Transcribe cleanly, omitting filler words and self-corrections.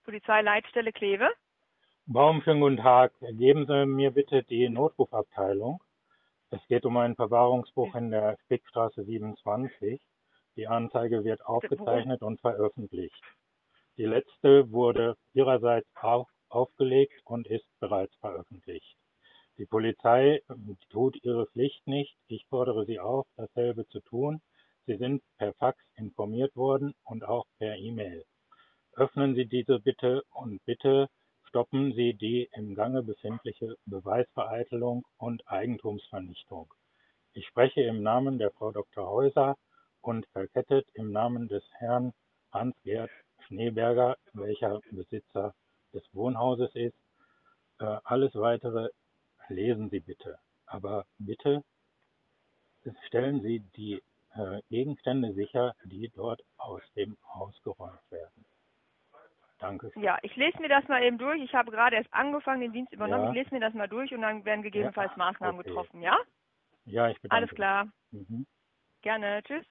Polizeileitstelle Kleve. Baum, schönen guten Tag. Geben Sie mir bitte die Notrufabteilung. Es geht um einen Verwahrungsbruch in der Spickstraße 27. Die Anzeige wird aufgezeichnet und veröffentlicht. Die letzte wurde Ihrerseits aufgelegt und ist bereits veröffentlicht. Die Polizei tut ihre Pflicht nicht. Ich fordere Sie auf, dasselbe zu tun. Sie sind per Fax informiert worden und auch per E-Mail. Öffnen Sie diese bitte und bitte stoppen Sie die im Gange befindliche Beweisvereitelung und Eigentumsvernichtung. Ich spreche im Namen der Frau Dr. Häuser und verkettet im Namen des Herrn Hans-Gerd Schneeberger, welcher Besitzer des Wohnhauses ist. Alles Weitere lesen Sie bitte. Aber bitte stellen Sie die Gegenstände sicher, die dort aus dem Haus geräumt werden. Danke. Ja, ich lese mir das mal eben durch. Ich habe gerade erst angefangen, den Dienst übernommen. Ja. Ich lese mir das mal durch und dann werden gegebenenfalls Maßnahmen Okay. getroffen, ja? Ja, ich bedanke Alles klar. mich. Mhm. Gerne. Tschüss.